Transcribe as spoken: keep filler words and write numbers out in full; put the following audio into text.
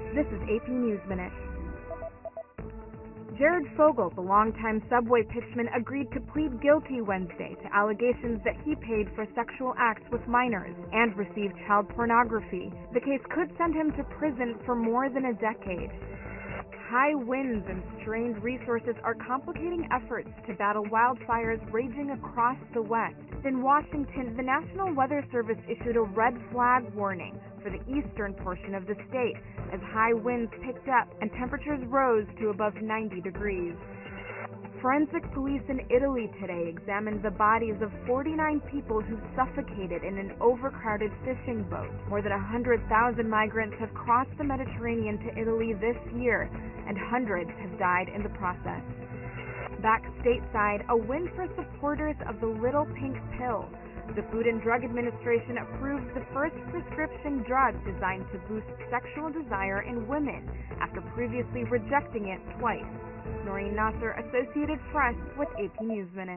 This is A P News Minute. Jared Fogle, the longtime Subway pitchman, agreed to plead guilty Wednesday to allegations that he paid for sexual acts with minors and received child pornography. The case could send him to prison for more than a decade. High winds and strained resources are complicating efforts to battle wildfires raging across the West. In Washington, the National Weather Service issued a red flag warning for the eastern portion of the state as high winds picked up and temperatures rose to above ninety degrees. Forensic police in Italy today examined the bodies of forty-nine people who suffocated in an overcrowded fishing boat. More than one hundred thousand migrants have crossed the Mediterranean to Italy this year, and hundreds have died in the process. Back stateside, a win for supporters of the Little Pink Pill. The Food and Drug Administration approved the first prescription drug designed to boost sexual desire in women after previously rejecting it twice. Noreen Nasser, Associated Press, with A P News Minute.